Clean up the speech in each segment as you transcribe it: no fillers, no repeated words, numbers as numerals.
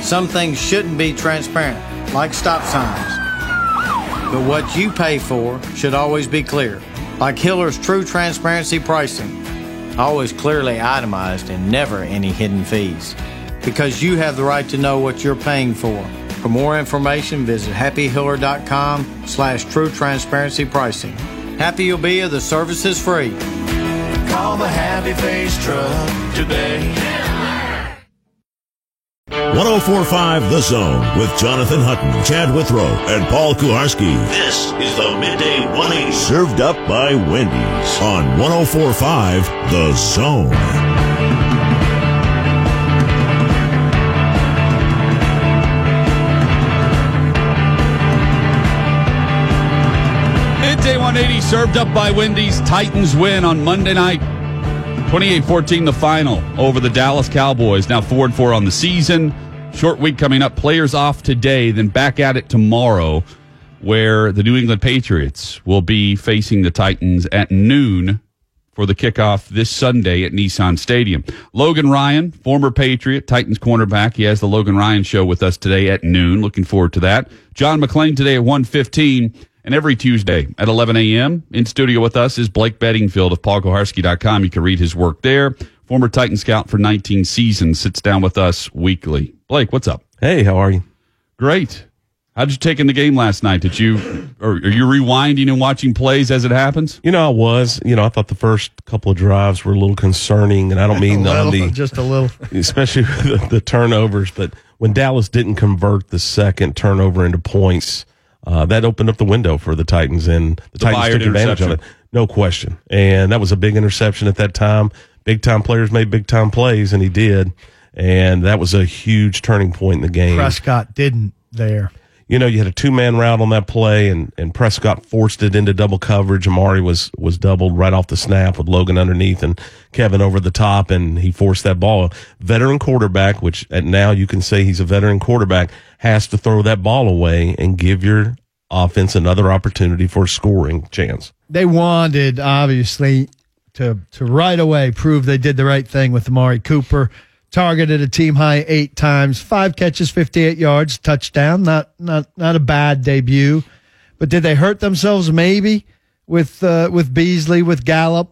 Some things shouldn't be transparent, like stop signs. But what you pay for should always be clear, like Hiller's True Transparency Pricing. Always clearly itemized and never any hidden fees. Because you have the right to know what you're paying for. For more information, visit happyhiller.com/true transparency pricing. Happy you'll be if the service is free. Call the Happy Face Truck today. 104.5 The Zone with Jonathan Hutton, Chad Withrow, and Paul Kuharski. This is the Midday 180 served up by Wendy's on 104.5 The Zone. Midday 180 served up by Wendy's. Titans win on Monday night. 28-14 the final over the Dallas Cowboys. Now 4-4 on the season. Short week coming up. Players off today, then back at it tomorrow, where the New England Patriots will be facing the Titans at noon for the kickoff this Sunday at Nissan Stadium. Logan Ryan, former Patriot, Titans cornerback. He has the Logan Ryan Show with us today at noon. Looking forward to that. John McClain today at 1:15. And every Tuesday at 11 a.m. in studio with us is Blake Bedingfield of PaulKoharski.com. You can read his work there. Former Titan scout for 19 seasons, sits down with us weekly. Blake, what's up? Hey, how are you? Great. How'd you take in the game last night? Are you rewinding and watching plays as it happens? I was. I thought the first couple of drives were a little concerning, and I don't mean just a little, especially the turnovers. But when Dallas didn't convert the second turnover into points, that opened up the window for the Titans, and the Titans took advantage of it. No question. And that was a big interception at that time. Big-time players made big-time plays, and he did. And that was a huge turning point in the game. Prescott didn't there. You had a two-man route on that play, and Prescott forced it into double coverage. Amari was doubled right off the snap with Logan underneath and Kevin over the top, and he forced that ball. Veteran quarterback, which now you can say he's a veteran quarterback, has to throw that ball away and give your offense another opportunity for a scoring chance. They wanted, obviously, to right away prove they did the right thing with Amari Cooper. Targeted a team high 8 times, 5 catches, 58 yards, touchdown. Not a bad debut. But did they hurt themselves maybe with Beasley, with Gallup,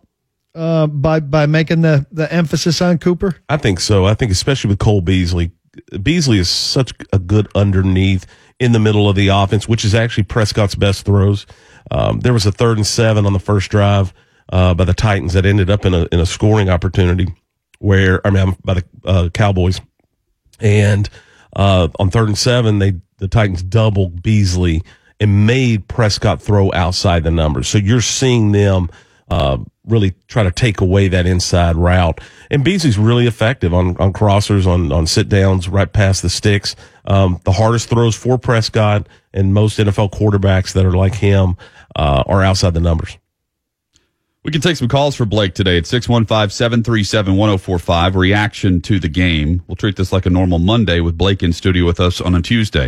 by making the emphasis on Cooper? I think so. I think especially with Cole Beasley. Beasley is such a good underneath in the middle of the offense, which is actually Prescott's best throws. There was a 3rd and 7 on the first drive by the Titans that ended up in a scoring opportunity by the Cowboys. And on 3rd and 7, the Titans doubled Beasley and made Prescott throw outside the numbers. So you're seeing them really try to take away that inside route. And Beasley's really effective on crossers, on sit-downs, right past the sticks. The hardest throws for Prescott and most NFL quarterbacks that are like him are outside the numbers. We can take some calls for Blake today at 615-737-1045. Reaction to the game. We'll treat this like a normal Monday with Blake in studio with us on a Tuesday.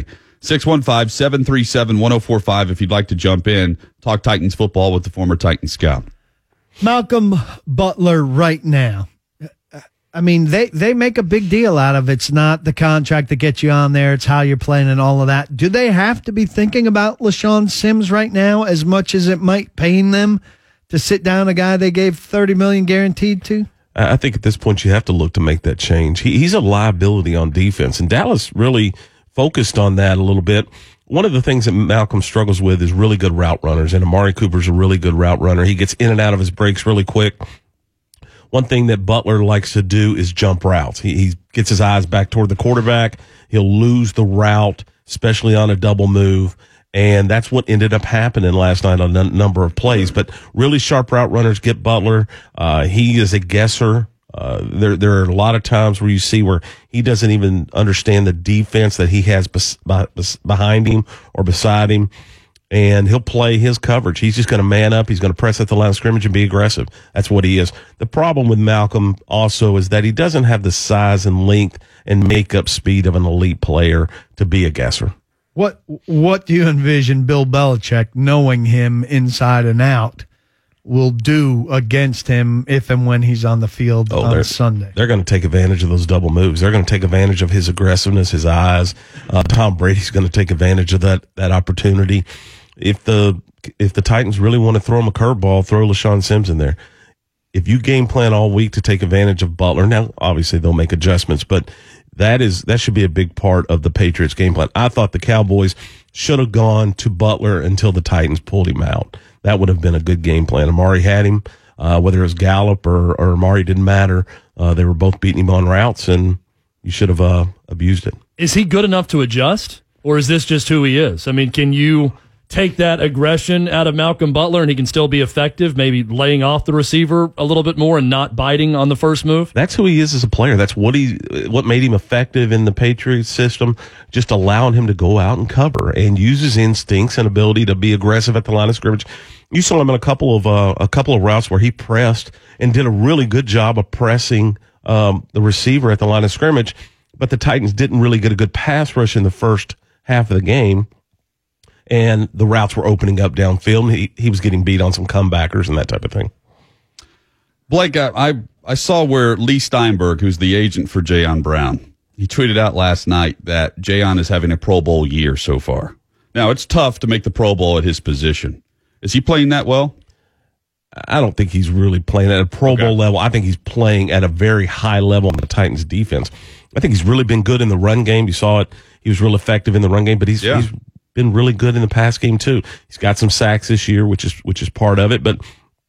615-737-1045 if you'd like to jump in. Talk Titans football with the former Titan scout. Malcolm Butler right now. I mean, they make a big deal out of it's not the contract that gets you on there, it's how you're playing and all of that. Do they have to be thinking about LaShawn Sims right now as much as it might pain them to sit down a guy they gave $30 million guaranteed to? I think at this point you have to look to make that change. He's a liability on defense, and Dallas really focused on that a little bit. One of the things that Malcolm struggles with is really good route runners, and Amari Cooper's a really good route runner. He gets in and out of his breaks really quick. One thing that Butler likes to do is jump routes. He gets his eyes back toward the quarterback. He'll lose the route, especially on a double move. And that's what ended up happening last night on a number of plays. But really sharp route runners get Butler. He is a guesser. There are a lot of times where you see where he doesn't even understand the defense that he has behind him or beside him. And he'll play his coverage. He's just going to man up. He's going to press at the line of scrimmage and be aggressive. That's what he is. The problem with Malcolm also is that he doesn't have the size and length and makeup speed of an elite player to be a guesser. What do you envision Bill Belichick, knowing him inside and out, will do against him if and when he's on the field on Sunday. They're going to take advantage of those double moves. They're going to take advantage of his aggressiveness, his eyes. Tom Brady's going to take advantage of that opportunity. If the Titans really want to throw him a curveball, throw LaShawn Sims in there. If you game plan all week to take advantage of Butler, now obviously they'll make adjustments, but that should be a big part of the Patriots game plan. I thought the Cowboys should have gone to Butler until the Titans pulled him out. That would have been a good game plan. Amari had him, whether it was Gallup or Amari, didn't matter. They were both beating him on routes, and you should have abused it. Is he good enough to adjust, or is this just who he is? I mean, can you take that aggression out of Malcolm Butler and he can still be effective, maybe laying off the receiver a little bit more and not biting on the first move? That's who he is as a player. That's what made him effective in the Patriots system, just allowing him to go out and cover and use his instincts and ability to be aggressive at the line of scrimmage. You saw him in a couple of routes where he pressed and did a really good job of pressing the receiver at the line of scrimmage, but the Titans didn't really get a good pass rush in the first half of the game. And the routes were opening up downfield. He was getting beat on some comebackers and that type of thing. Blake, I saw where Lee Steinberg, who's the agent for Jayon Brown, he tweeted out last night that Jayon is having a Pro Bowl year so far. Now, it's tough to make the Pro Bowl at his position. Is he playing that well? I don't think he's really playing at a Pro Bowl level. I think he's playing at a very high level on the Titans defense. I think he's really been good in the run game. You saw it. He was real effective in the run game, but he's been really good in the pass game too. He's got some sacks this year, which is part of it. But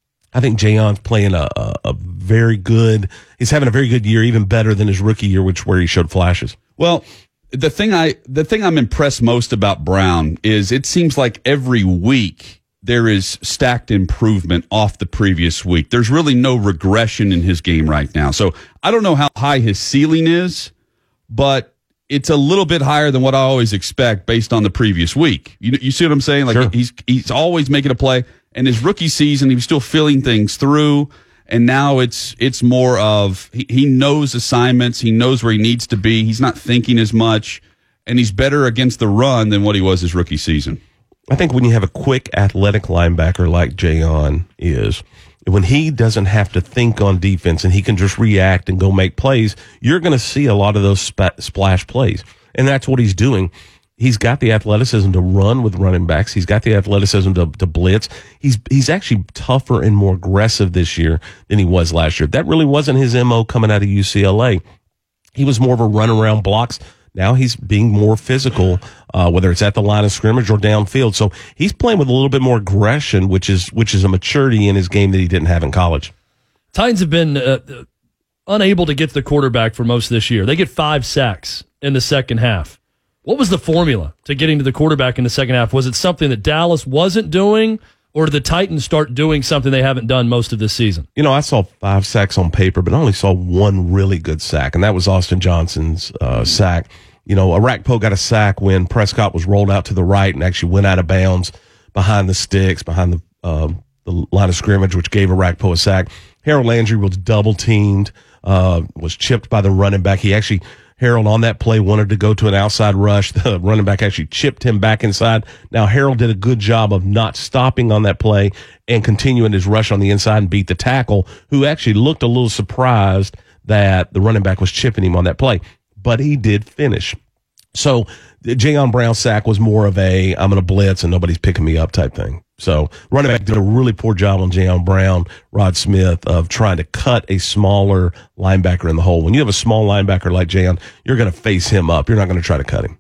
I think Jayon's playing a very good. He's having a very good year, even better than his rookie year, where he showed flashes. Well, the thing I'm impressed most about Brown is it seems like every week there is stacked improvement off the previous week. There's really no regression in his game right now. So I don't know how high his ceiling is, but it's a little bit higher than what I always expect based on the previous week. You see what I'm saying? Like sure. He's always making a play. And his rookie season, he was still feeling things through. And now it's more of he knows assignments. He knows where he needs to be. He's not thinking as much. And he's better against the run than what he was his rookie season. I think when you have a quick, athletic linebacker like Jayon is, when he doesn't have to think on defense and he can just react and go make plays, you're going to see a lot of those splash plays. And that's what he's doing. He's got the athleticism to run with running backs. He's got the athleticism to blitz. He's actually tougher and more aggressive this year than he was last year. That really wasn't his MO coming out of UCLA. He was more of a run around blocks. Now he's being more physical, whether it's at the line of scrimmage or downfield. So he's playing with a little bit more aggression, which is a maturity in his game that he didn't have in college. Titans have been unable to get to the quarterback for most of this year. They get 5 sacks in the second half. What was the formula to getting to the quarterback in the second half? Was it something that Dallas wasn't doing, or did the Titans start doing something they haven't done most of this season? You know, I saw 5 sacks on paper, but I only saw one really good sack, and that was Austin Johnson's sack. You know, Arakpo got a sack when Prescott was rolled out to the right and actually went out of bounds behind the sticks, behind the line of scrimmage, which gave Arakpo a sack. Harold Landry was double-teamed, was chipped by the running back. Harold on that play wanted to go to an outside rush. The running back actually chipped him back inside. Now, Harold did a good job of not stopping on that play and continuing his rush on the inside and beat the tackle, who actually looked a little surprised that the running back was chipping him on that play. But he did finish. So the Jayon Brown sack was more of a I'm going to blitz and nobody's picking me up type thing. So running back did a really poor job on Jayon Brown, Rod Smith, of trying to cut a smaller linebacker in the hole. When you have a small linebacker like Jayon, you're going to face him up. You're not going to try to cut him.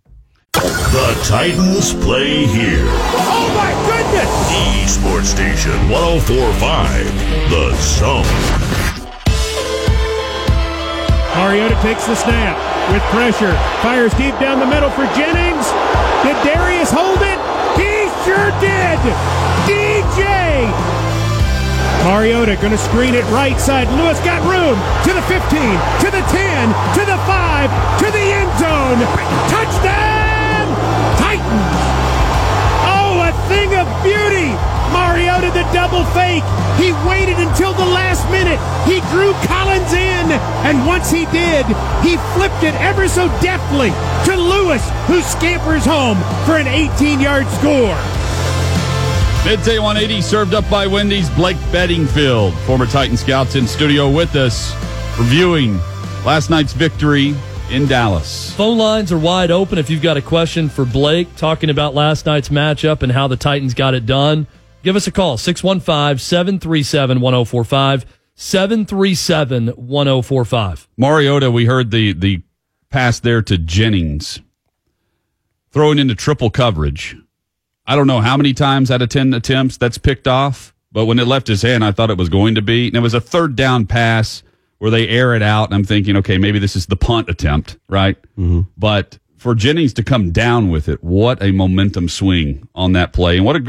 The Titans play here. Oh, my goodness! The Sports Station 104.5, The Zone. Mariota takes the snap with pressure. Fires deep down the middle for Jennings. Did Darius hold it? He sure did! DJ! Mariota going to screen it right side. Lewis got room to the 15, to the 10, to the 5, to the end zone. Touchdown! Titans! Oh, a thing of beauty! Mariota the double fake. He waited until the last minute. He drew Collins in, and once he did, he flipped it ever so deftly to Lewis, who scampers home for an 18-yard score. Midday 180 served up by Wendy's. Blake Bedingfield, former Titan Scouts, in studio with us, reviewing last night's victory in Dallas. Phone lines are wide open if you've got a question for Blake, talking about last night's matchup and how the Titans got it done. Give us a call, 615-737-1045, 737-1045. Mariota, we heard the pass there to Jennings, throwing into triple coverage. I don't know how many times out of 10 attempts that's picked off, but when it left his hand, I thought it was going to be. And it was a third down pass where they air it out, and I'm thinking, okay, maybe this is the punt attempt, right? Mm-hmm. But for Jennings to come down with it, what a momentum swing on that play. And what a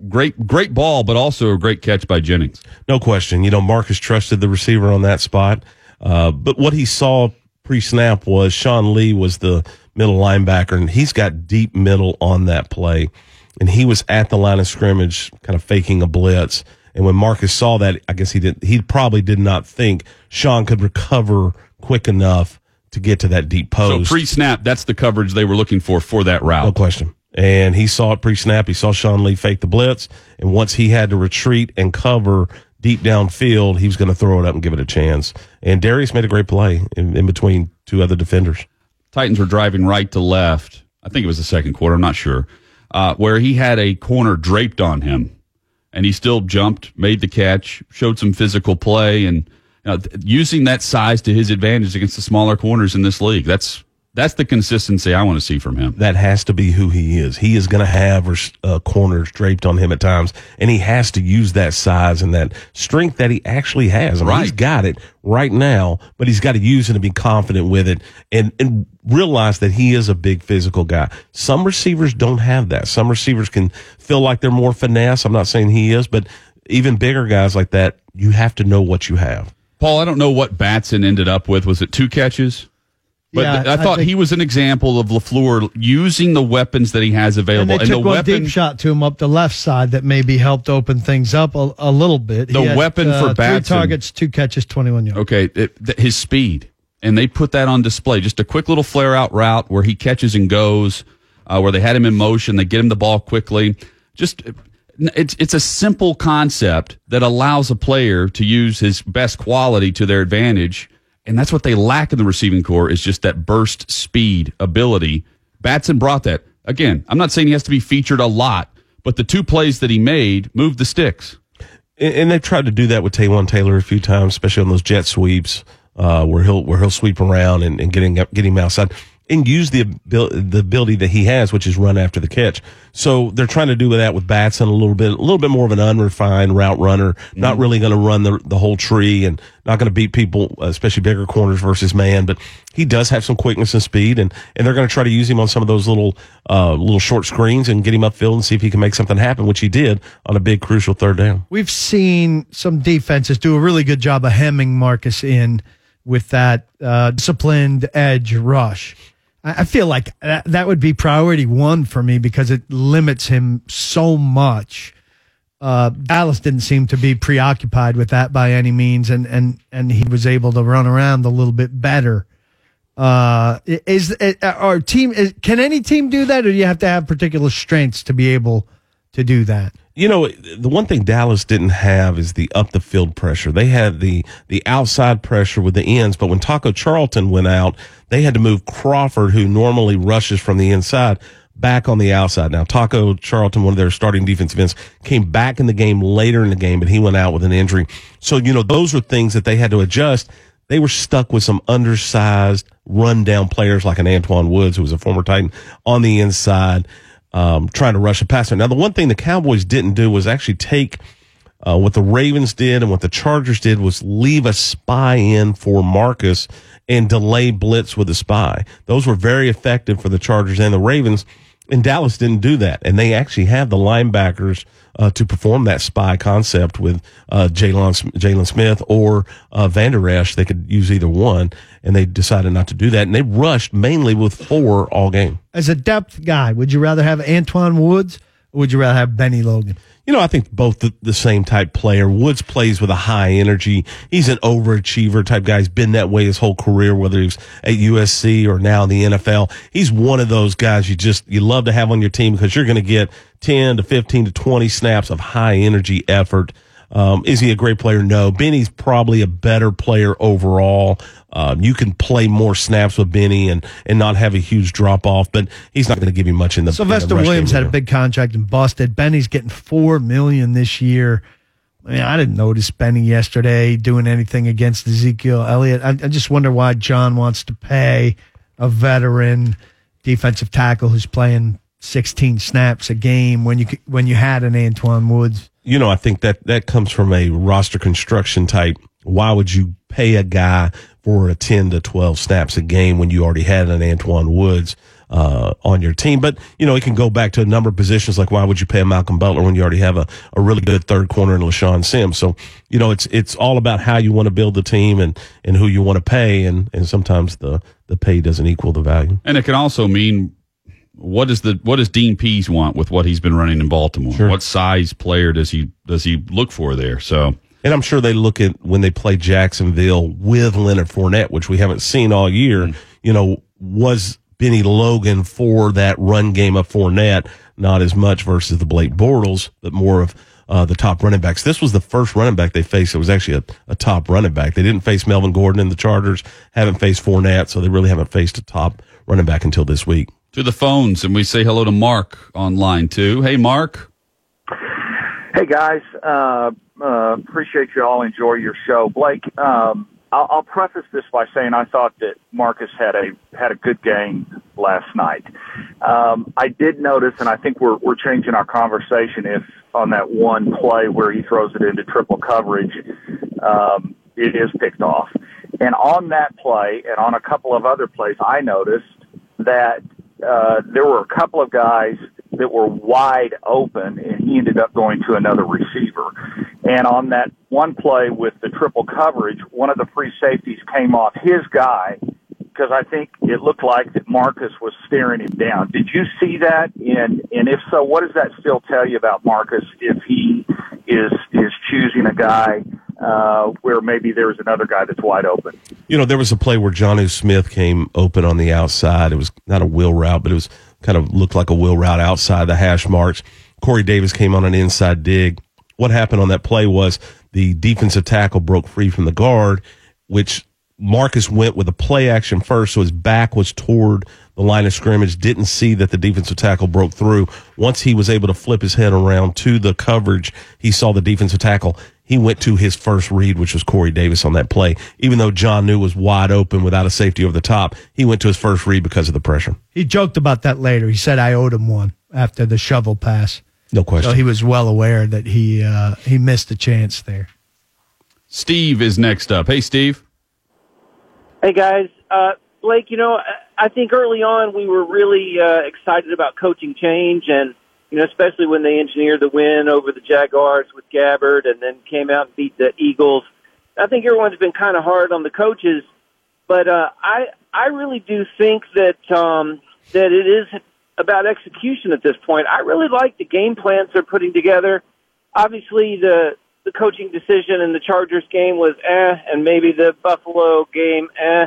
great ball, but also a great catch by Jennings. No question. Marcus trusted the receiver on that spot. But what he saw pre-snap was Sean Lee was the middle linebacker, and he's got deep middle on that play. And he was at the line of scrimmage kind of faking a blitz. And when Marcus saw that, I guess he probably did not think Sean could recover quick enough to get to that deep post. So pre-snap, that's the coverage they were looking for that route. No question. And he saw it pre-snap. He saw Sean Lee fake the blitz. And once he had to retreat and cover deep downfield, he was going to throw it up and give it a chance. And Darius made a great play in between two other defenders. Titans were driving right to left. I think it was the second quarter. I'm not sure. Where he had a corner draped on him, and he still jumped, made the catch, showed some physical play, and using that size to his advantage against the smaller corners in this league. That's the consistency I want to see from him. That has to be who he is. He is going to have corners draped on him at times, and he has to use that size and that strength that he actually has. Right. He's got it right now, but he's got to use it and be confident with it and realize that he is a big physical guy. Some receivers don't have that. Some receivers can feel like they're more finesse. I'm not saying he is, but even bigger guys like that, you have to know what you have. Paul, I don't know what Batson ended up with. Was it 2 catches? But yeah, I thought he was an example of LaFleur using the weapons that he has available. And they took one deep shot to him up the left side that maybe helped open things up a little bit. The weapon for Batson. 3 targets, 2 catches, 21 yards. Okay, his speed. And they put that on display. Just a quick little flare-out route where he catches and goes, where they had him in motion. They get him the ball quickly. It's a simple concept that allows a player to use his best quality to their advantage. And that's what they lack in the receiving corps is just that burst speed ability. Batson brought that. Again, I'm not saying he has to be featured a lot, but the 2 plays that he made moved the sticks. And they've tried to do that with Taywan Taylor a few times, especially on those jet sweeps, where he'll sweep around and get him outside and use the ability that he has, which is run after the catch. So they're trying to do that with Batson a little bit more of an unrefined route runner, not really going to run the whole tree and not going to beat people, especially bigger corners versus man. But he does have some quickness and speed, and they're going to try to use him on some of those little short screens and get him upfield and see if he can make something happen, which he did on a big crucial third down. We've seen some defenses do a really good job of hemming Marcus in with that disciplined edge rush. I feel like that would be priority 1 for me because it limits him so much. Dallas didn't seem to be preoccupied with that by any means, and he was able to run around a little bit better. Can any team do that, or do you have to have particular strengths to be able to do that? The one thing Dallas didn't have is the up the field pressure. They had the outside pressure with the ends, but when Taco Charlton went out, they had to move Crawford, who normally rushes from the inside, back on the outside. Now, Taco Charlton, one of their starting defensive ends, came back in the game later in the game, but he went out with an injury. So, those are things that they had to adjust. They were stuck with some undersized, run-down players like an Antoine Woods, who was a former Titan, on the inside, trying to rush a passer. Now, the one thing the Cowboys didn't do was actually take what the Ravens did and what the Chargers did was leave a spy in for Marcus and delay blitz with a spy. Those were very effective for the Chargers and the Ravens, and Dallas didn't do that. And they actually have the linebackers to perform that spy concept with Jalen Smith or Van Der Esch. They could use either one, and they decided not to do that. And they rushed mainly with 4 all game. As a depth guy, would you rather have Antoine Woods Or would you rather have Benny Logan? I think both the same type player. Woods plays with a high energy. He's an overachiever type guy. He's been that way his whole career, whether he's at USC or now in the NFL. He's one of those guys you love to have on your team because you're going to get 10 to 15 to 20 snaps of high energy effort. Is he a great player? No. Benny's probably a better player overall. You can play more snaps with Benny and not have a huge drop off, but he's not going to give you much in the Sylvester Williams had a big contract and busted. Benny's getting $4 million this year. I mean, I didn't notice Benny yesterday doing anything against Ezekiel Elliott. I just wonder why John wants to pay a veteran defensive tackle who's playing 16 snaps a game when you had an Antwaun Woods. I think that comes from a roster construction type. Why would you pay a guy for a 10 to 12 snaps a game when you already had an Antwaun Woods on your team? But, it can go back to a number of positions, like why would you pay a Malcolm Butler when you already have a really good third corner in LaShawn Sims? So, it's all about how you want to build the team and who you want to pay, and sometimes the pay doesn't equal the value. And it can also mean what does Dean Pease want with what he's been running in Baltimore? Sure. What size player does he look for there? So, and I'm sure they look at when they play Jacksonville with Leonard Fournette, which we haven't seen all year. Was Benny Logan for that run game of Fournette? Not as much versus the Blake Bortles, but more of the top running backs. This was the first running back they faced. It was actually a top running back. They didn't face Melvin Gordon in the Chargers, haven't faced Fournette, so they really haven't faced a top running back until this week. To the phones, and we say hello to Mark on line 2. Hey, Mark. Hey, guys. Appreciate you all. Enjoy your show. Blake, I'll preface this by saying I thought that Marcus had a good game last night. I did notice, and I think we're changing our conversation if on that one play where he throws it into triple coverage, it is picked off. And on that play and on a couple of other plays, I noticed that there were a couple of guys that were wide open, and he ended up going to another receiver. And on that one play with the triple coverage, one of the free safeties came off his guy because I think it looked like that Marcus was staring him down. Did you see that? And if so, what does that still tell you about Marcus if he is choosing a guy where maybe there's another guy that's wide open? There was a play where Jonnu Smith came open on the outside. It was not a wheel route, but it was kind of looked like a wheel route outside the hash marks. Corey Davis came on an inside dig. What happened on that play was the defensive tackle broke free from the guard, which Marcus went with a play action first, so his back was toward the line of scrimmage, didn't see that the defensive tackle broke through. Once he was able to flip his head around to the coverage, he saw the defensive tackle. He went to his first read, which was Corey Davis on that play. Even though Jonnu was wide open without a safety over the top, he went to his first read because of the pressure. He joked about that later. He said, I owed him one after the shovel pass. No question. So he was well aware that he missed a chance there. Steve is next up. Hey, Steve. Hey, guys. Blake, I think early on we were really excited about coaching change, and, especially when they engineered the win over the Jaguars with Gabbard and then came out and beat the Eagles. I think everyone's been kind of hard on the coaches, but I really do think that that it is about execution at this point. I really like the game plans they're putting together. Obviously, the coaching decision in the Chargers game was and maybe the Buffalo game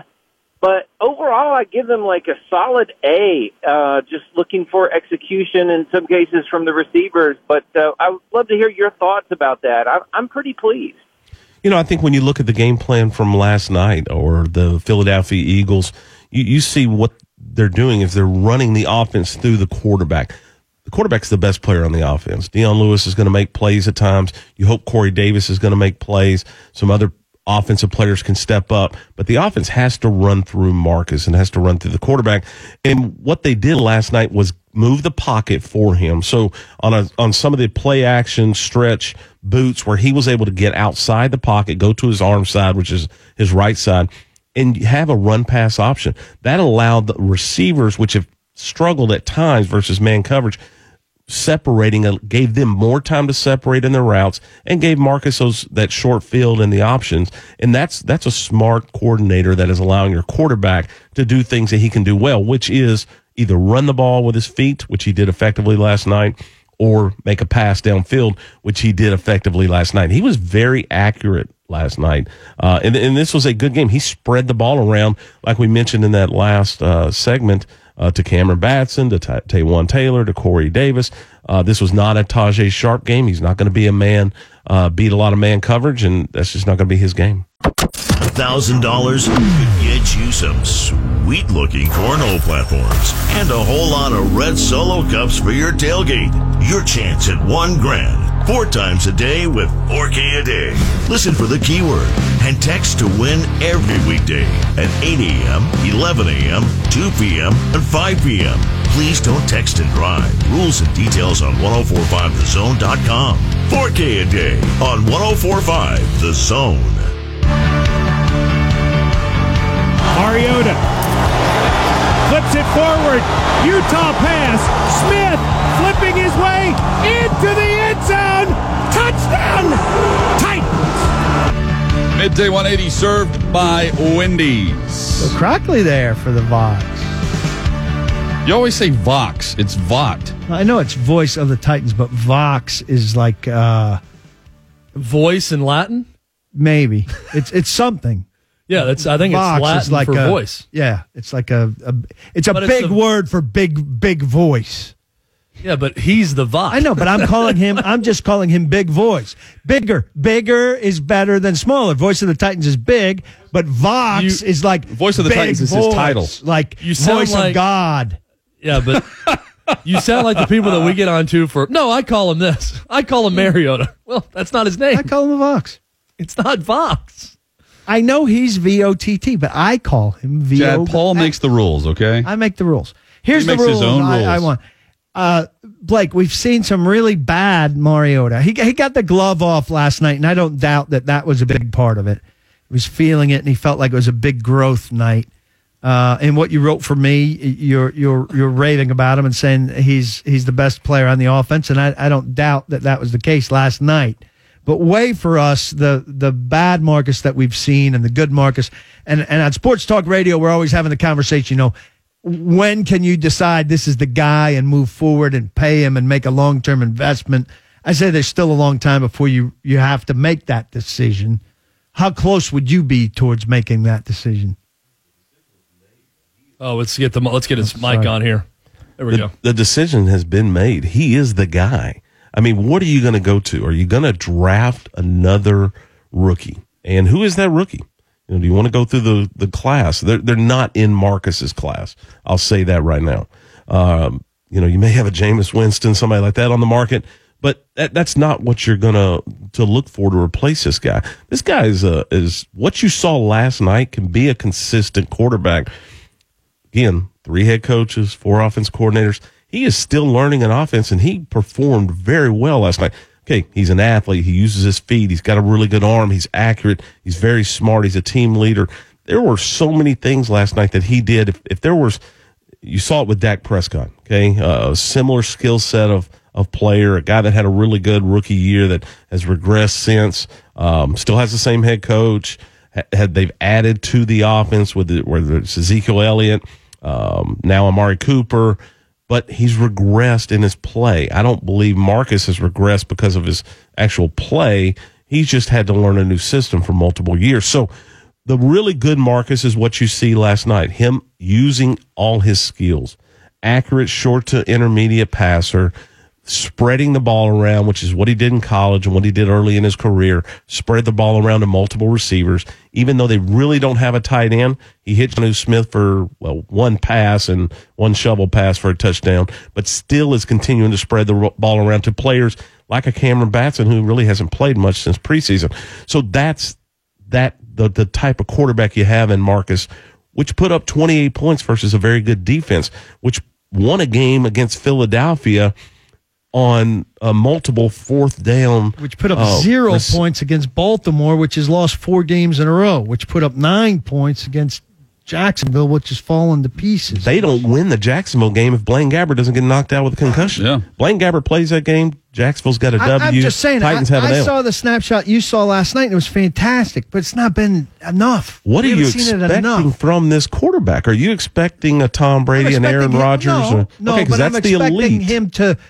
But overall, I give them like a solid A, just looking for execution in some cases from the receivers. But I would love to hear your thoughts about that. I'm pretty pleased. I think when you look at the game plan from last night or the Philadelphia Eagles, you see what they're doing is they're running the offense through the quarterback. The quarterback's the best player on the offense. Deion Lewis is going to make plays at times. You hope Corey Davis is going to make plays. Some other offensive players can step up, but the offense has to run through Marcus and has to run through the quarterback. And what they did last night was move the pocket for him. So on some of the play action stretch boots where he was able to get outside the pocket, go to his arm side, which is his right side, and have a run pass option. That allowed the receivers, which have struggled at times versus man coverage, separating, gave them more time to separate in their routes and gave Marcus that short field and the options. And that's a smart coordinator that is allowing your quarterback to do things that he can do well, which is either run the ball with his feet, which he did effectively last night, or make a pass downfield, which he did effectively last night. He was very accurate last night. And this was a good game. He spread the ball around, like we mentioned in that last segment, to Cameron Batson, to Taywan Taylor, to Corey Davis. This was not a Tajay Sharp game. He's not going to be a man, beat a lot of man coverage, and that's just not going to be his game. $1,000 could get you some sweet-looking cornhole platforms and a whole lot of red Solo cups for your tailgate. Your chance at $1,000 4 times a day with $4K a day. Listen for the keyword and text to win every weekday at 8 a.m., 11 a.m., 2 p.m., and 5 p.m. Please don't text and drive. Rules and details on 1045thezone.com. $4K a day on 1045 The Zone. Mariota flips it forward. Utah pass. Smith flipping his way into the end zone. Touchdown! Titans! Midday 180 served by Wendy's. So Crockley there for the Vox. You always say Vox. It's Vought. I know it's voice of the Titans, but Vox is like Voice in Latin? maybe it's something. Yeah, that's. I think Vox it's Latin like for voice. Yeah, it's like it's a big word for big voice. Yeah, but he's the Vox. I know, but I'm just calling him big voice. Bigger is better than smaller. Voice of the Titans is big, but Vox is like Voice of the Titans is voice, his title. like You sound voice like- of God. Yeah, but you sound like the people that we get on to for. No, I call him this. I call him Mariota. Well, that's not his name. I call him a Vox. It's not Vox. I know he's VOTT, but I call him VO. Chad, Paul makes the rules, okay? I make the rules. Here's He the makes his rules own I rules. want. Blake, we've seen some really bad Mariota. He got the glove off last night, and I don't doubt that was a big part of it. He was feeling it, and he felt like it was a big growth night. And what you wrote for me, you're raving about him and saying he's the best player on the offense, and I don't doubt that was the case last night. But way for us, the bad Marcus that we've seen and the good Marcus, and on Sports Talk Radio, we're always having the conversation, when can you decide this is the guy and move forward and pay him and make a long-term investment? I say there's still a long time before you have to make that decision. How close would you be towards making that decision? Oh, let's get his mic on here. There we go. The decision has been made. He is the guy. I mean, what are you going to go to? Are you going to draft another rookie? And who is that rookie? Do you want to go through the class? They're not in Marcus's class. I'll say that right now. You may have a Jameis Winston, somebody like that on the market, but that's not what you're going to look for to replace this guy. This guy is what you saw last night, can be a consistent quarterback. Again, 3 head coaches, 4 offense coordinators. He is still learning an offense, and he performed very well last night. Okay, he's an athlete. He uses his feet. He's got a really good arm. He's accurate. He's very smart. He's a team leader. There were so many things last night that he did. If there was, you saw it with Dak Prescott, okay? A similar skill set of player, a guy that had a really good rookie year that has regressed since, still has the same head coach. They've added to the offense whether it's Ezekiel Elliott, now Amari Cooper, but he's regressed in his play. I don't believe Marcus has regressed because of his actual play. He's just had to learn a new system for multiple years. So the really good Marcus is what you see last night, him using all his skills, accurate short to intermediate passer, spreading the ball around, which is what he did in college and what he did early in his career, spread the ball around to multiple receivers. Even though they really don't have a tight end, he hit Jonnu Smith for, 1 pass and 1 shovel pass for a touchdown, but still is continuing to spread the ball around to players like a Cameron Batson, who really hasn't played much since preseason. So that's the type of quarterback you have in Marcus, which put up 28 points versus a very good defense, which won a game against Philadelphia on a multiple 4th down. Which put up 0 points against Baltimore, which has lost 4 games in a row, which put up 9 points against Jacksonville, which has fallen to pieces. They don't win the Jacksonville game if Blaine Gabbert doesn't get knocked out with a concussion. Yeah. Blaine Gabbert plays that game. Jacksonville's got a W. I'm just saying, Titans have an I L. saw the snapshot you saw last night, and it was fantastic, but it's not been enough. What are We you haven't seen it expecting enough. from this quarterback? Are you expecting a Tom Brady and Aaron Rodgers? No, Okay, because but I'm that's the expecting elite. him to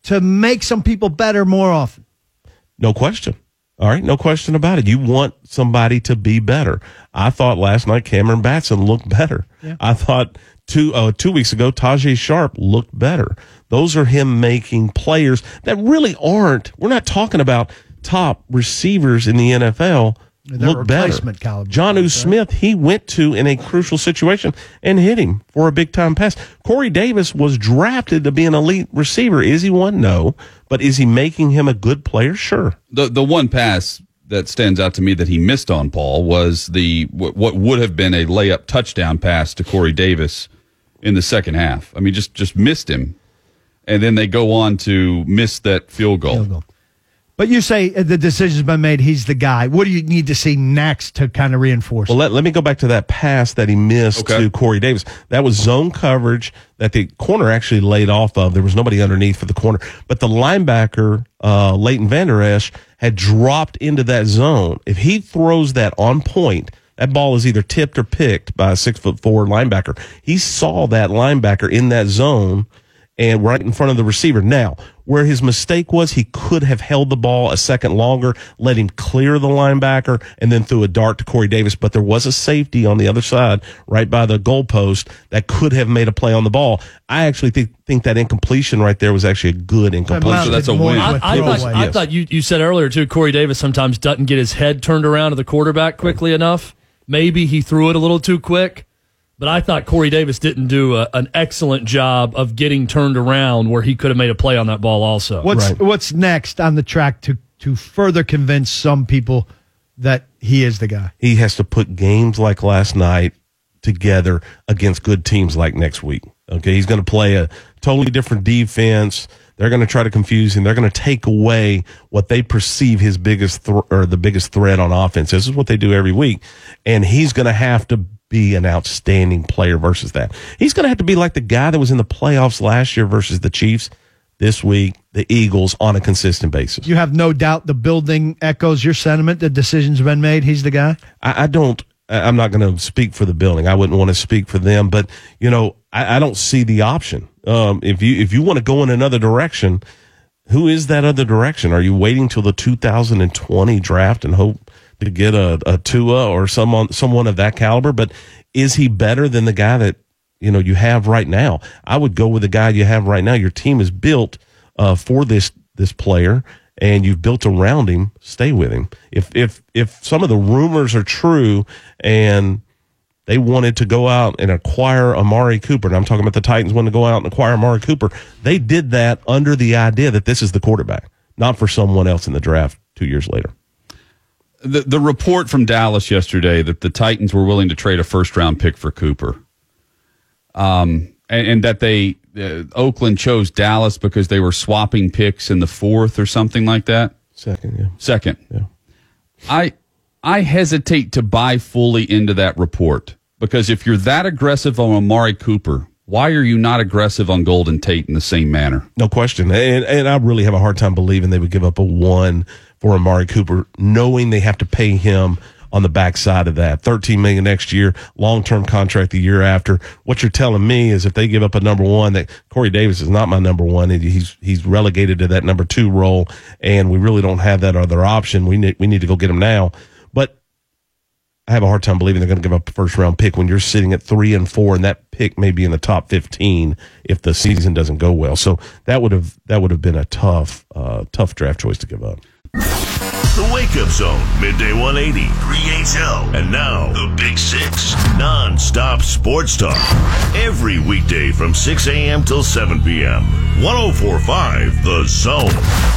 to make some people better more often? No question. All right, no question about it. You want somebody to be better. I thought last night Cameron Batson looked better. Yeah. I thought 2 weeks ago Tajay Sharp looked better. Those are him making players that really aren't. We're not talking about top receivers in the NFL. Look better. Jonnu Smith, he went to in a crucial situation and hit him for a big-time pass. Corey Davis was drafted to be an elite receiver. Is he one? No. But is he making him a good player? Sure. The one pass that stands out to me that he missed on, Paul, was what would have been a layup touchdown pass to Corey Davis in the second half. I mean, just missed him. And then they go on to miss that field goal. But you say the decision's been made, he's the guy. What do you need to see next to kind of reinforce? Well, let me go back to that pass that he missed to Corey Davis. That was zone coverage that the corner actually laid off of. There was nobody underneath for the corner. But the linebacker, Leighton Vander Esch, had dropped into that zone. If he throws that on point, that ball is either tipped or picked by a 6'4" linebacker. He saw that linebacker in that zone and right in front of the receiver. Now, where his mistake was, he could have held the ball a second longer, let him clear the linebacker, and then threw a dart to Corey Davis. But there was a safety on the other side, right by the goalpost, that could have made a play on the ball. I actually think that incompletion right there was actually a good incompletion. So that's a win. I thought you said earlier, too, Corey Davis sometimes doesn't get his head turned around to the quarterback quickly enough. Maybe he threw it a little too quick. But I thought Corey Davis didn't do an excellent job of getting turned around where he could have made a play on that ball also. What's next on the track to further convince some people that he is the guy? He has to put games like last night together against good teams like next week. Okay, he's going to play a totally different defense. They're going to try to confuse him. They're going to take away what they perceive his biggest the biggest threat on offense. This is what they do every week. And he's going to have to be an outstanding player versus that. He's going to have to be like the guy that was in the playoffs last year versus the Chiefs this week, the Eagles, on a consistent basis. You have no doubt the building echoes your sentiment. The decision's been made. He's the guy. I'm not going to speak for the building. I wouldn't want to speak for them, but I don't see the option. If you want to go in another direction, who is that other direction? Are you waiting till the 2020 draft and hope to get a Tua or someone of that caliber? But is he better than the guy that you have right now? I would go with the guy you have right now. Your team is built for this player, and you've built around him. Stay with him. If some of the rumors are true and they wanted to go out and acquire Amari Cooper, and I'm talking about the Titans wanted to go out and acquire Amari Cooper, they did that under the idea that this is the quarterback, not for someone else in the draft 2 years later. The report from Dallas yesterday that the Titans were willing to trade a first-round pick for Cooper, and that Oakland chose Dallas because they were swapping picks in the fourth or something like that. Second. Yeah. I hesitate to buy fully into that report because if you're that aggressive on Amari Cooper, why are you not aggressive on Golden Tate in the same manner? No question. And I really have a hard time believing they would give up a 1 for Amari Cooper, knowing they have to pay him on the backside of that. $13 million next year, long-term contract the year after. What you're telling me is if they give up a number 1, that Corey Davis is not my number 1. He's relegated to that number 2 role, and we really don't have that other option. We need to go get him now. But I have a hard time believing they're going to give up a first-round pick when you're sitting at 3 and 4, and that pick may be in the top 15 if the season doesn't go well. So that would have been a tough draft choice to give up. The Wake Up Zone, Midday 180, 3HL, and now the Big Six, non-stop sports talk. Every weekday from 6 a.m. till 7 p.m. 104.5 The Zone.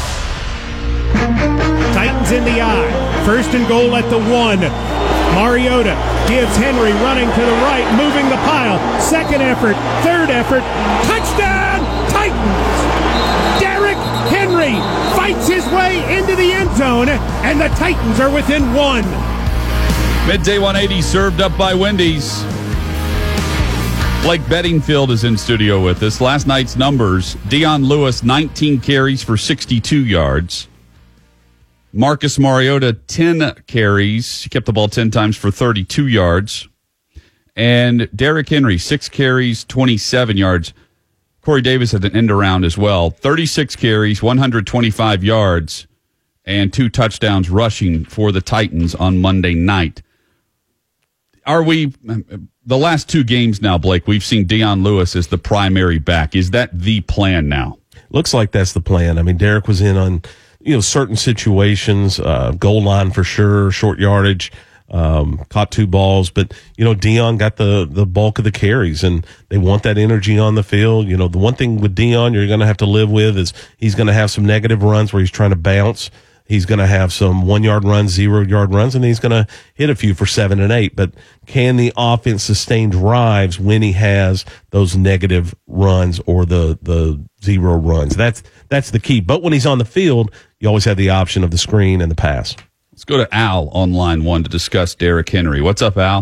Titans in the eye. First and goal at the 1. Mariota gives Henry running to the right, moving the pile. Second effort, third effort. Touchdown, Titans! Derrick Henry fights his way into the end zone, and the Titans are within 1. Midday 180 served up by Wendy's. Blake Bedingfield is in studio with us. Last night's numbers, Dion Lewis, 19 carries for 62 yards. Marcus Mariota, 10 carries. He kept the ball 10 times for 32 yards. And Derrick Henry, 6 carries, 27 yards. Corey Davis had an end around as well. 36 carries, 125 yards, and 2 touchdowns rushing for the Titans on Monday night. Are we, the last 2 games now, Blake, we've seen Dion Lewis as the primary back. Is that the plan now? Looks like that's the plan. I mean, Derek was in on, certain situations, goal line for sure, short yardage, caught 2 balls, but Dion got the bulk of the carries, and they want that energy on the field. The one thing with Dion you're going to have to live with is he's going to have some negative runs where he's trying to bounce. He's going to have some 1-yard runs, 0-yard runs, and he's going to hit a few for 7 and 8. But can the offense sustain drives when he has those negative runs or the 0 runs? That's the key. But when he's on the field, you always have the option of the screen and the pass. Let's go to Al on line 1 to discuss Derrick Henry. What's up, Al?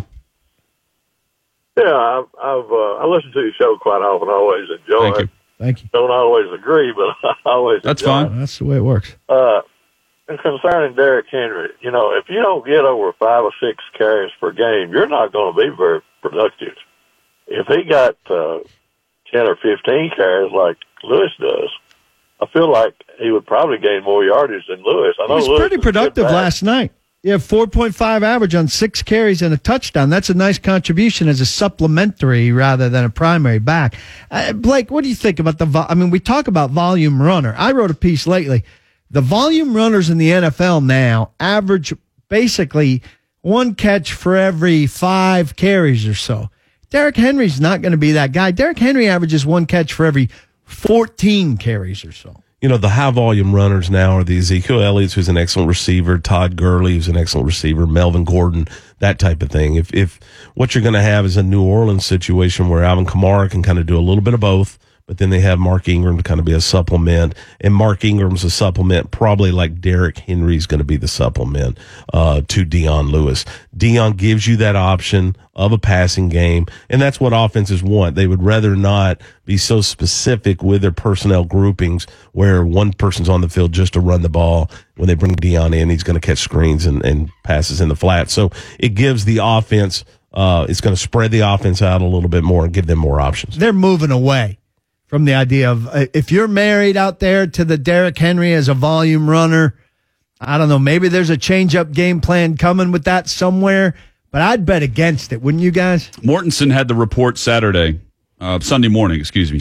Yeah, I listen to your show quite often. I always enjoy it. Thank you. Don't always agree, but I always That's enjoy fine. it. That's the way it works. And concerning Derrick Henry, if you don't get over 5 or 6 carries per game, you're not going to be very productive. If he got 10 or 15 carries like Lewis does, I feel like he would probably gain more yardage than Lewis. I know He was Lewis pretty productive last night. You have 4.5 average on 6 carries and a touchdown. That's a nice contribution as a supplementary rather than a primary back. Blake, what do you think about we talk about volume runner. I wrote a piece lately. The volume runners in the NFL now average basically 1 catch for every 5 carries or so. Derrick Henry's not going to be that guy. Derrick Henry averages 1 catch for every 14 carries or so. The high volume runners now are the Ezekiel Elliott, who's an excellent receiver, Todd Gurley, who's an excellent receiver, Melvin Gordon, that type of thing. If what you're going to have is a New Orleans situation where Alvin Kamara can kind of do a little bit of both, but then they have Mark Ingram to kind of be a supplement, and Mark Ingram's a supplement, probably like Derrick Henry's going to be the supplement to Dion Lewis. Dion gives you that option of a passing game, and that's what offenses want. They would rather not be so specific with their personnel groupings where one person's on the field just to run the ball. When they bring Dion in, he's going to catch screens and passes in the flat. So it gives the offense, it's going to spread the offense out a little bit more and give them more options. They're moving away from the idea of if you're married out there to the Derrick Henry as a volume runner, I don't know, maybe there's a change-up game plan coming with that somewhere, but I'd bet against it, wouldn't you guys? Mortensen had the report Sunday morning,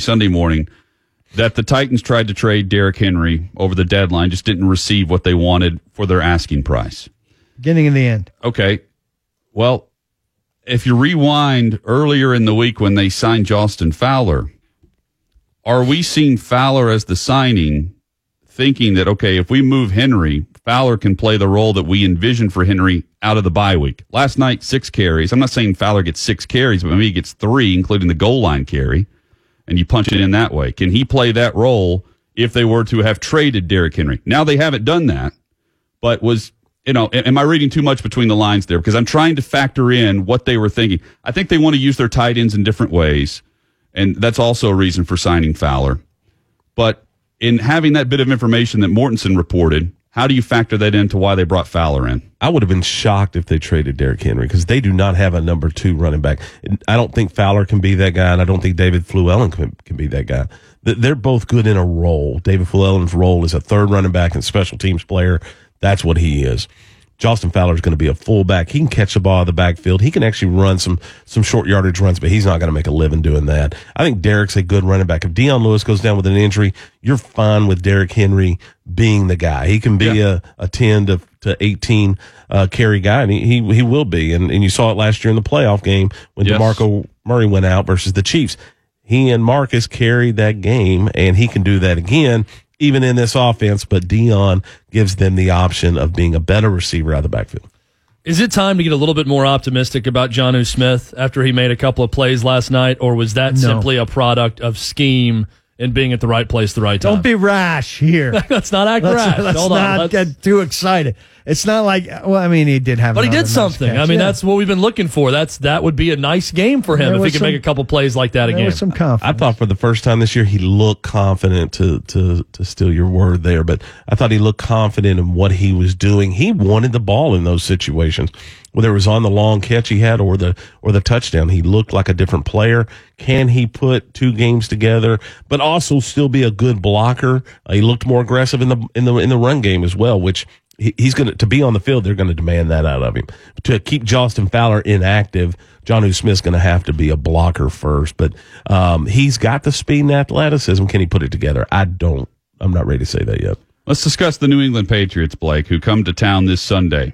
that the Titans tried to trade Derrick Henry over the deadline, just didn't receive what they wanted for their asking price. Beginning and the end. Okay. Well, if you rewind earlier in the week when they signed Justin Fowler, are we seeing Fowler as the signing, thinking that, okay, if we move Henry, Fowler can play the role that we envisioned for Henry out of the bye week? Last night, 6 carries. I'm not saying Fowler gets 6 carries, but maybe he gets 3, including the goal line carry, and you punch it in that way. Can he play that role if they were to have traded Derrick Henry? Now they haven't done that, but am I reading too much between the lines there? Because I'm trying to factor in what they were thinking. I think they want to use their tight ends in different ways, and that's also a reason for signing Fowler. But in having that bit of information that Mortensen reported, how do you factor that into why they brought Fowler in? I would have been shocked if they traded Derrick Henry because they do not have a number 2 running back. I don't think Fowler can be that guy, and I don't think David Fluellen can be that guy. They're both good in a role. David Fluellen's role is a 3rd running back and special teams player. That's what he is. Justin Fowler is going to be a fullback. He can catch the ball out of the backfield. He can actually run some short yardage runs, but he's not going to make a living doing that. I think Derrick's a good running back. If Dion Lewis goes down with an injury, you're fine with Derrick Henry being the guy. He can be a 10 to 18 carry guy, and he will be. And you saw it last year in the playoff game when DeMarco Murray went out versus the Chiefs. He and Marcus carried that game, and he can do that again, even in this offense, but Dion gives them the option of being a better receiver out of the backfield. Is it time to get a little bit more optimistic about Jonnu Smith after he made a couple of plays last night, or was that simply a product of scheme and being at the right place, the right time. Don't be rash here. Let's not act rash. Let's Hold on. not get too excited. It's not like, well, I mean, he did have, but he did nice something. catch. I mean, that's what we've been looking for. That would be a nice game for him if he could make a couple plays like that there again. was some confidence. I thought for the first time this year he looked confident, to steal your word there, but I thought he looked confident in what he was doing. He wanted the ball in those situations, whether it was on the long catch he had or the touchdown. He looked like a different player. Can he put two games together, but also still be a good blocker? He looked more aggressive in the run game as well, which he's going to be on the field. They're going to demand that out of him. To keep Justin Fowler inactive, Jonnu Smith's going to have to be a blocker first, but he's got the speed and athleticism. Can he put it together? I'm not ready to say that yet. Let's discuss the New England Patriots, Blake, who come to town this Sunday.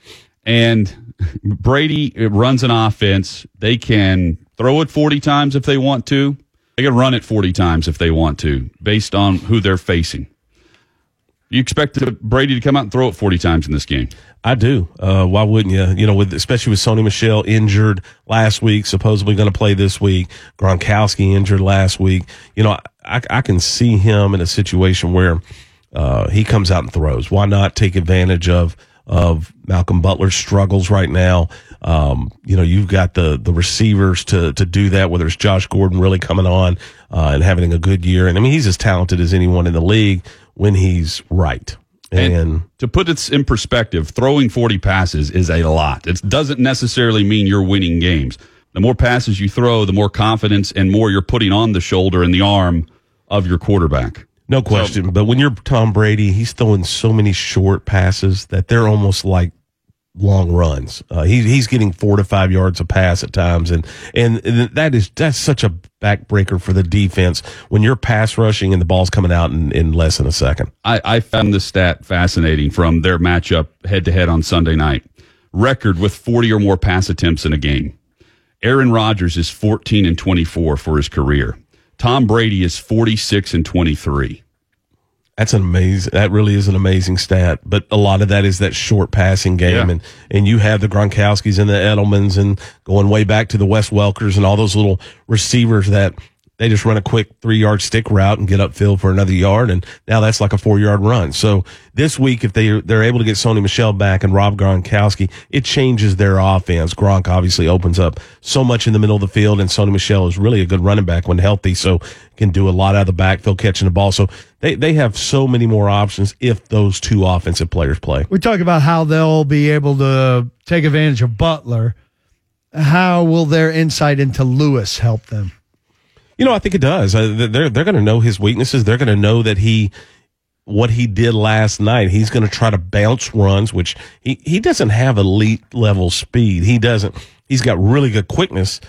And Brady runs an offense. They can throw it 40 times if they want to. They can run it 40 times if they want to, based on who they're facing. You expect Brady to come out and throw it 40 times in this game? I do. Why wouldn't you? You know, especially with Sony Michel injured last week, supposedly going to play this week. Gronkowski injured last week. You know, I can see him in a situation where he comes out and throws. Why not take advantage of Malcolm Butler's struggles right now? You know, you've got the receivers to do that, whether it's Josh Gordon really coming on and having a good year. And I mean, he's as talented as anyone in the league when he's right. And to put it in perspective, throwing 40 passes is a lot. It doesn't necessarily mean you're winning games. The more passes you throw, the more confidence and more you're putting on the shoulder and the arm of your quarterback. No question. But when you're Tom Brady, he's throwing so many short passes that they're almost like long runs. He's getting 4 to 5 yards a pass at times, and that's such a backbreaker for the defense when you're pass rushing and the ball's coming out in less than a second. I found this stat fascinating from their matchup head-to-head on Sunday night. Record with 40 or more pass attempts in a game. Aaron Rodgers is 14-24 for his career. Tom Brady is 46-23. That really is an amazing stat. But a lot of that is that short passing game. Yeah. And you have the Gronkowskis and the Edelmans and going way back to the Wes Welkers and all those little receivers that they just run a quick 3-yard stick route and get upfield for another yard. And now that's like a 4-yard run. So this week, if they're able to get Sony Michel back and Rob Gronkowski, it changes their offense. Gronk obviously opens up so much in the middle of the field, and Sony Michel is really a good running back when healthy, so can do a lot out of the backfield catching the ball. So they have so many more options if those two offensive players play. We talk about how they'll be able to take advantage of Butler. How will their insight into Lewis help them? You know, I think it does. They're going to know his weaknesses. They're going to know that what he did last night. He's going to try to bounce runs, which he doesn't have elite level speed. He doesn't. He's got really good quickness.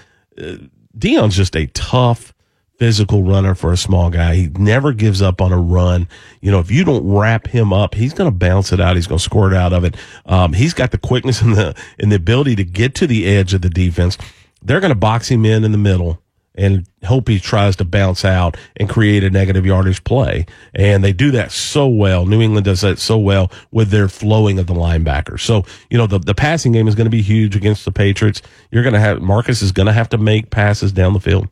Deion's just a tough, physical runner for a small guy. He never gives up on a run. You know, if you don't wrap him up, he's going to bounce it out. He's going to squirt out of it. He's got the quickness and the ability to get to the edge of the defense. They're going to box him in the middle and hope he tries to bounce out and create a negative yardage play. And they do that so well. New England does that so well with their flowing of the linebackers. So, you know, the passing game is going to be huge against the Patriots. Marcus is going to have to make passes down the field.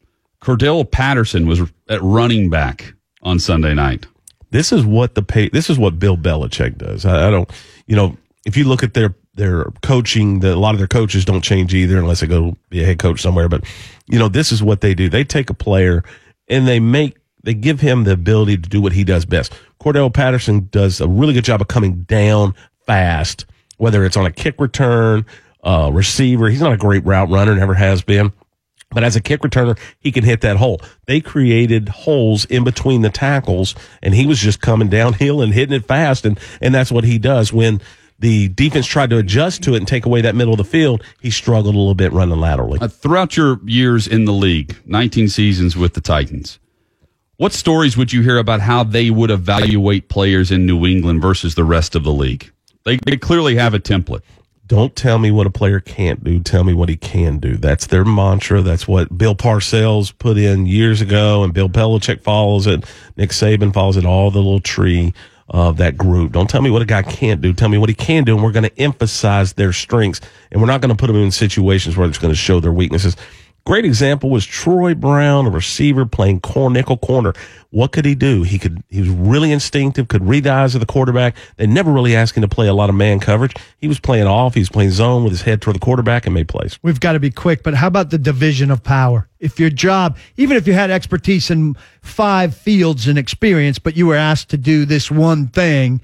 Cordell Patterson was at running back on Sunday night. This is what Bill Belichick does. I don't, you know, if you look at their coaching, a lot of their coaches don't change either unless they go be a head coach somewhere. But, you know, this is what they do. They take a player and they give him the ability to do what he does best. Cordell Patterson does a really good job of coming down fast, whether it's on a kick return, receiver. He's not a great route runner, never has been. But as a kick returner, he can hit that hole. They created holes in between the tackles, and he was just coming downhill and hitting it fast. And that's what he does. When the defense tried to adjust to it and take away that middle of the field, he struggled a little bit running laterally. Throughout your years in the league, 19 seasons with the Titans, what stories would you hear about how they would evaluate players in New England versus the rest of the league? They clearly have a template. Don't tell me what a player can't do. Tell me what he can do. That's their mantra. That's what Bill Parcells put in years ago, and Bill Belichick follows it. Nick Saban follows it, all the little tree of that group. Don't tell me what a guy can't do. Tell me what he can do, and we're going to emphasize their strengths, and we're not going to put them in situations where it's going to show their weaknesses. Great example was Troy Brown, a receiver playing nickel corner. What could he do? He was really instinctive, could read the eyes of the quarterback. They never really asked him to play a lot of man coverage. He was playing off. He was playing zone with his head toward the quarterback and made plays. We've got to be quick, but how about the division of power? If your job, even if you had expertise in 5 fields and experience, but you were asked to do this one thing,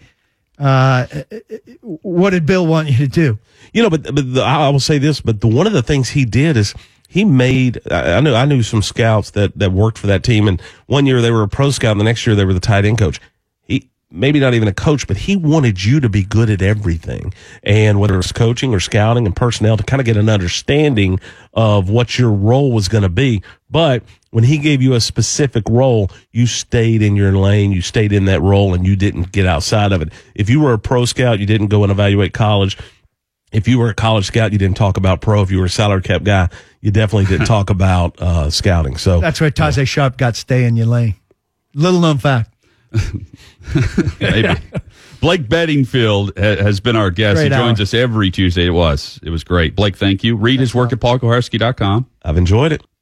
what did Bill want you to do? But I will say this, but one of the things he did is he made, I knew some scouts that worked for that team, and one year they were a pro scout, and the next year they were the tight end coach. He, maybe not even a coach, but he wanted you to be good at everything. And whether it's coaching or scouting and personnel, to kind of get an understanding of what your role was going to be. But when he gave you a specific role, you stayed in your lane, you stayed in that role, and you didn't get outside of it. If you were a pro scout, you didn't go and evaluate college. If you were a college scout, you didn't talk about pro. If you were a salary cap guy, you definitely didn't talk about scouting. So that's where Tajay Sharp got stay in your lane. Little known fact. Maybe. Blake Bedingfield has been our guest. Great he joins hour. us every Tuesday. It was great. Blake, thank you. Read his work at paulkoharski.com. I've enjoyed it.